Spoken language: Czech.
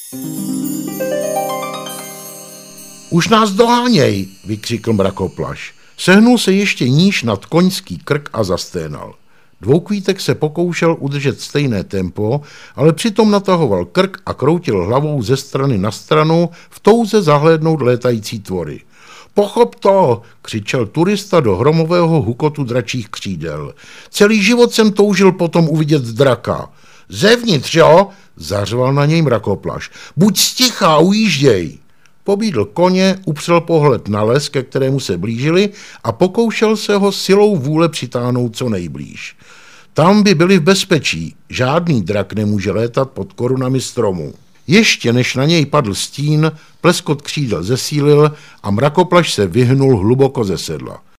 Už nás doháněj, vykřikl Mrakoplaš. Sehnul se ještě níž nad koňský krk a zasténal. Dvoukvítek se pokoušel udržet stejné tempo, ale přitom natahoval krk a kroutil hlavou ze strany na stranu v touze zahlédnout létající tvory. Pochop to, křičel turista do hromového hukotu dračích křídel. Celý život jsem toužil potom uvidět draka. Zevnitř, jo? Zařval na něj Mrakoplaš. Buď sticha, ujížděj. Pobídl koně, upřel pohled na les, ke kterému se blížili a pokoušel se ho silou vůle přitáhnout co nejblíž. Tam by byli v bezpečí, žádný drak nemůže létat pod korunami stromů. Ještě než na něj padl stín, pleskot křídel zesílil a Mrakoplaš se vyhnul hluboko ze sedla.